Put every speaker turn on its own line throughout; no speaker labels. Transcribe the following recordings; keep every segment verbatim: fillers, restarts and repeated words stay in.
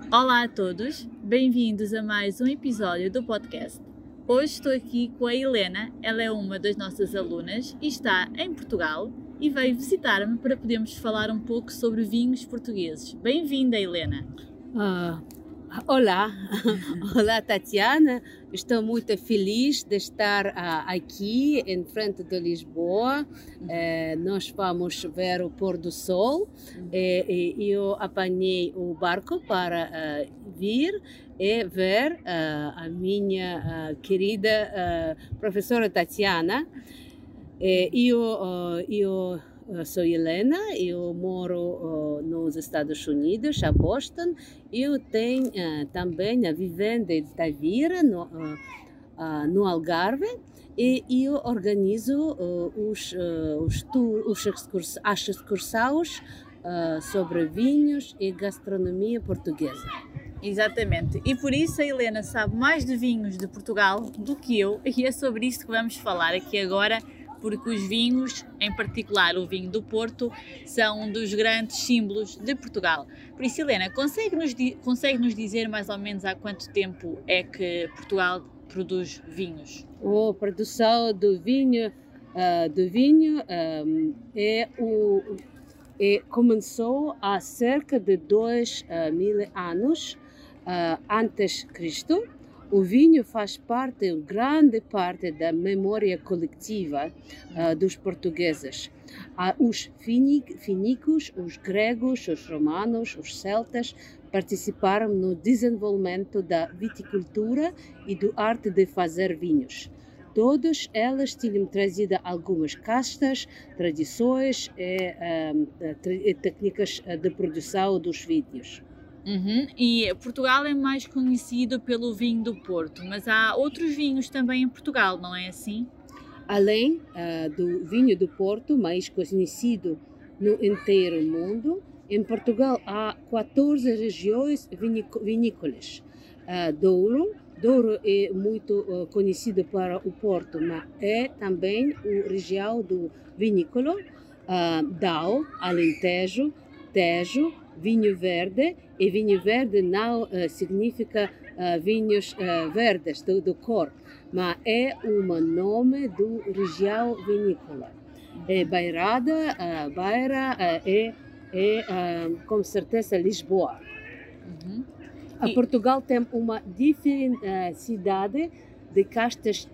Olá a todos, bem-vindos a mais um episódio do podcast. Hoje estou aqui com a Helena, ela é uma das nossas alunas e está em Portugal e veio visitar-me para podermos falar um pouco sobre vinhos portugueses. Bem-vinda, Helena!
Ah, olá, olá Tatiana, estou muito feliz de estar ah, aqui em frente de Lisboa. Eh, nós vamos ver o pôr do sol. Eh, e eu apanhei o barco para ah, vir e ver ah, a minha ah, querida ah, professora Tatiana. Eh, eu, ah, eu Eu sou Helena, eu moro uh, nos Estados Unidos, a Boston. Eu tenho uh, também a vivenda de Tavira, no, uh, uh, no Algarve, e eu organizo uh, os, uh, os, tour, os excurs, as excursões uh, sobre vinhos e gastronomia portuguesa.
Exatamente, e por isso a Helena sabe mais de vinhos de Portugal do que eu, e é sobre isso que vamos falar aqui agora, porque os vinhos, em particular o vinho do Porto, são um dos grandes símbolos de Portugal. Por isso, Helena, consegue-nos consegue-nos dizer mais ou menos há quanto tempo é que Portugal produz vinhos?
A produção do vinho, uh, do vinho um, é o, é, começou há cerca de dois uh, mil anos uh, antes de Cristo. O vinho faz parte, grande parte da memória coletiva uh, dos portugueses. Uh, os finícios, os gregos, os romanos, os celtas participaram no desenvolvimento da viticultura e da arte de fazer vinhos. Todas elas tinham trazido algumas castas, tradições e, uh, e técnicas de produção dos vinhos.
Uhum. E Portugal é mais conhecido pelo vinho do Porto, mas há outros vinhos também em Portugal, não é assim?
Além uh, do vinho do Porto, mais conhecido no inteiro mundo, em Portugal há quatorze regiões vinícolas. Uh, Douro, Douro é muito uh, conhecido para o Porto, mas é também a região do vinícola, uh, Dão, Alentejo, Tejo, vinho verde, e vinho verde não uh, significa uh, vinhos uh, verdes do, do cor, mas é um nome do região vinícola. É Bairrada, uh, Beira uh, é, é uh, com certeza Lisboa.
Uhum.
E... Portugal tem uma diversidade de castas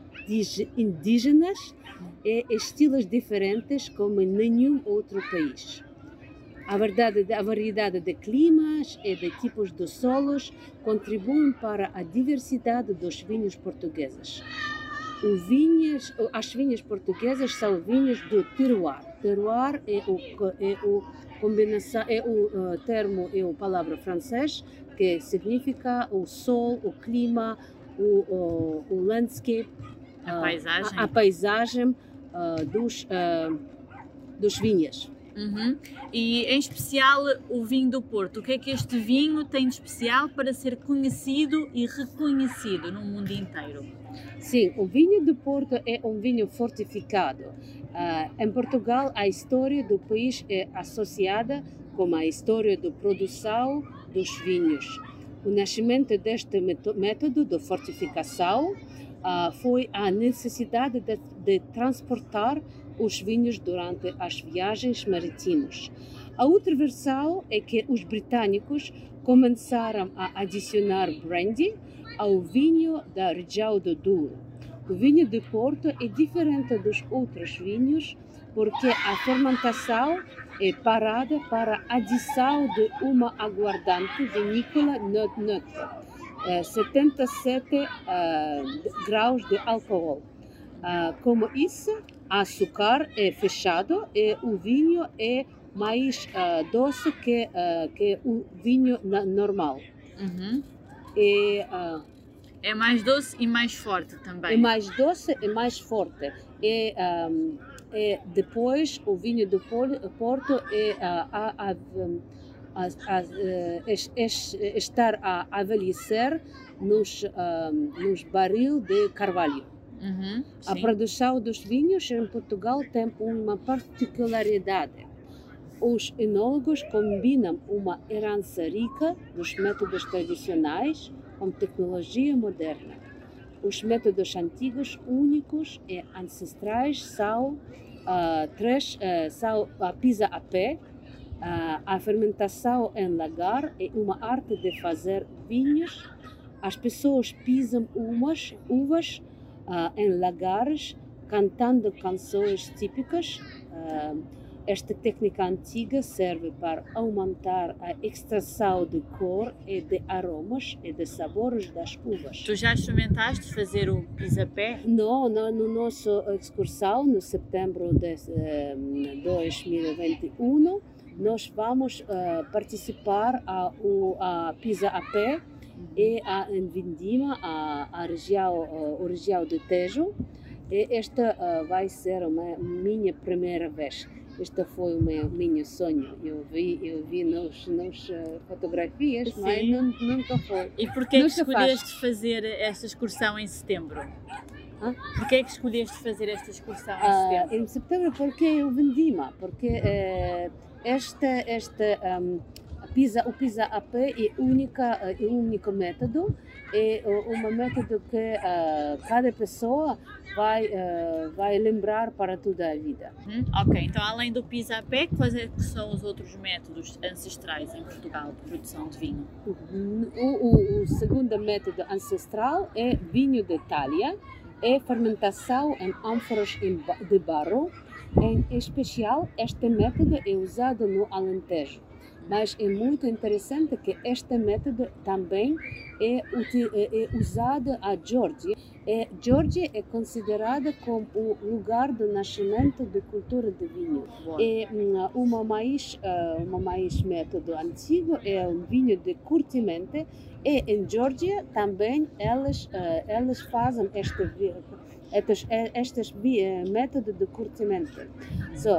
indígenas e estilos diferentes como em nenhum outro país. A, verdade, a variedade de climas e de tipos de solos contribuem para a diversidade dos vinhos portugueses. Vinhas, as vinhas portuguesas são vinhos do terroir. Terroir é o, é o, combinação, é o uh, termo, é a palavra francês, que significa o sol, o clima, o, o, o landscape,
a paisagem,
a, a paisagem uh, dos, uh, dos vinhas.
Uhum. E em especial o vinho do Porto, o que é que este vinho tem de especial para ser conhecido e reconhecido no mundo inteiro?
Sim, o vinho do Porto é um vinho fortificado. Uh, em Portugal, a história do país é associada com a história da produção dos vinhos. O nascimento deste método de fortificação uh, foi a necessidade de, de transportar os vinhos durante as viagens marítimas. A outra versão é que os britânicos começaram a adicionar brandy ao vinho da região do Douro. O vinho de Porto é diferente dos outros vinhos porque a fermentação é parada para a adição de uma aguardante vinícola neutra, setenta e sete uh, graus de álcool. Uh, como isso, o açúcar é fechado e o vinho é mais uh, doce que, uh, que o vinho normal.
Uhum.
E, uh,
é mais doce e mais forte também.
É mais doce e mais forte. E, um, e depois o vinho do Porto é a, a, a, a, a, a estar a envelhecer nos, um, nos barril de carvalho.
Uhum,
a produção dos vinhos em Portugal tem uma particularidade. os enólogos combinam uma herança rica dos métodos tradicionais com tecnologia moderna. Os métodos antigos, únicos e ancestrais são, uh, três, uh, são a pisa a pé, uh, a fermentação em lagar é uma arte de fazer vinhos. As pessoas pisam umas, uvas uh, em lagares, cantando canções típicas. Uh, esta técnica antiga serve para aumentar a extração de cor e de aromas e de sabores das uvas.
Tu já experimentaste fazer o pisapé?
Não, não, no nosso excursão, no setembro de uh, dois mil e vinte e um, nós vamos uh, participar a, a pisa a pé e a em Vindima, a, a região, a, a região de Tejo. E esta uh, vai ser uma minha primeira vez. Este foi o meu, meu sonho. Eu vi, eu vi nas, nas uh, fotografias,
Sim.
mas não, nunca foi.
E porquê que
Nunca
escolheste
faz.
fazer esta excursão em setembro?
Hã?
Porquê que escolheste fazer esta excursão em
Uh,
setembro?
em setembro, porque eu Vindima, porque uh, esta, esta um, a pisa, o pisa a pé é única, é o único método, é um método que uh, cada pessoa vai, uh, vai lembrar para toda a vida.
Hum, ok, então além do pisa a pé, quais é que são os outros métodos ancestrais em Portugal de produção de vinho?
O, o, o segundo método ancestral é vinho de talha, é fermentação em ânforas de barro. Em especial, este método é usado no Alentejo. Mas é muito interessante que este método também é, é usado a Geórgia. E Geórgia é considerada como o lugar do nascimento da cultura de vinho. E uma mais, uma mais método antigo é um vinho de curtimento. E em Geórgia também elas, elas fazem este, estes, estes métodos de curtimento. So,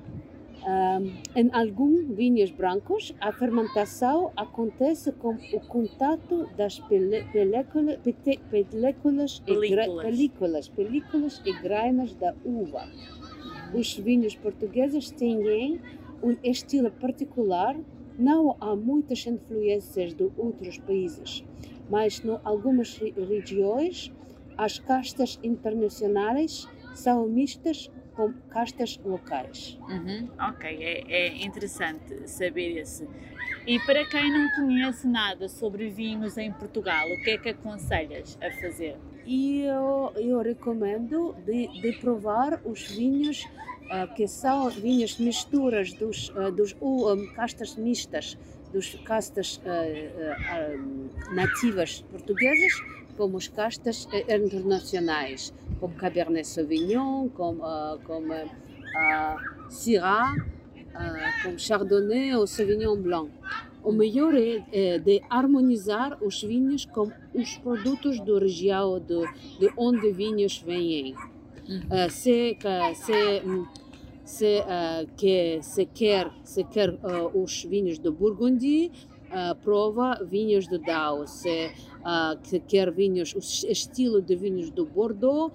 Um, em alguns vinhos brancos, a fermentação acontece com o contato das películas, películas, e, películas, películas e grainas da uva. Os vinhos portugueses têm um estilo particular. Não há muitas influências de outros países, mas em algumas regiões as castas internacionais são mistas com castas locais.
Uhum, ok, é, é interessante saber esse. E para quem não conhece nada sobre vinhos em Portugal, o que é que aconselhas a fazer?
Eu, eu recomendo de, de provar os vinhos uh, que são vinhos misturas dos, uh, dos uh, um, castas mistas, dos castas uh, uh, uh, nativas portuguesas, como as castas uh, internacionais, como Cabernet Sauvignon, como, uh, como uh, Syrah, uh, como Chardonnay ou Sauvignon Blanc. O melhor é, é de harmonizar os vinhos com os produtos da região de, de onde vinhos vêm. Uh, se se, se, uh, que, se quer, se quer uh, os vinhos de Burgundy, uh, prova vinhos de Dao. Se, uh, se quer vinhos, o estilo de vinhos do Bordeaux,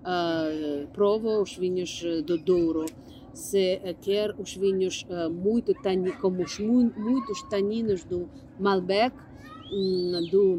uh, prova os vinhos do Douro. Se uh, quer os vinhos uh, muito taninos, como os mu muitos taninos do Malbec, um, do,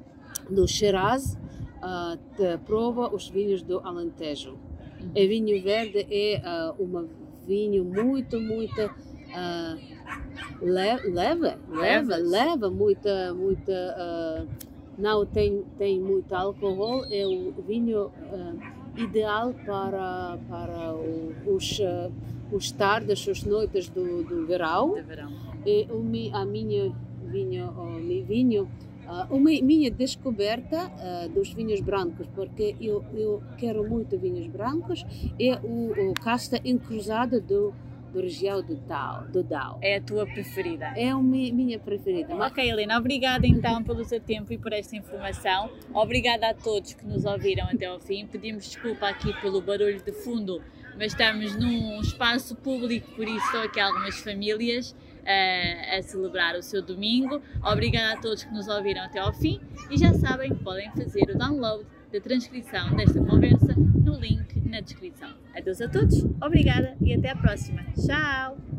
do Shiraz, uh, te, prova os vinhos do Alentejo. Uhum. E vinho verde é uh, um vinho muito, muito uh, leve, leve, leve, leve, muita, muita, uh, não tem, tem muito álcool, é o vinho uh, ideal para, para os, uh, os tardes, as noites do, do verão.
De verão.
E o, a minha vinho, o meu vinho, uh, a minha descoberta uh, dos vinhos brancos, porque eu, eu quero muito vinhos brancos, é o, o casta encruzada do da região do Dao, do Dao.
É a tua preferida?
É a minha preferida.
Ok, Helena, obrigada então pelo seu tempo e por esta informação. Obrigada a todos que nos ouviram até ao fim. Pedimos desculpa aqui pelo barulho de fundo, mas estamos num espaço público, por isso estão aqui algumas famílias uh, a celebrar o seu domingo. Obrigada a todos que nos ouviram até ao fim e já sabem que podem fazer o download da transcrição desta conversa no link na descrição. Adeus a todos, obrigada e até à próxima. Tchau!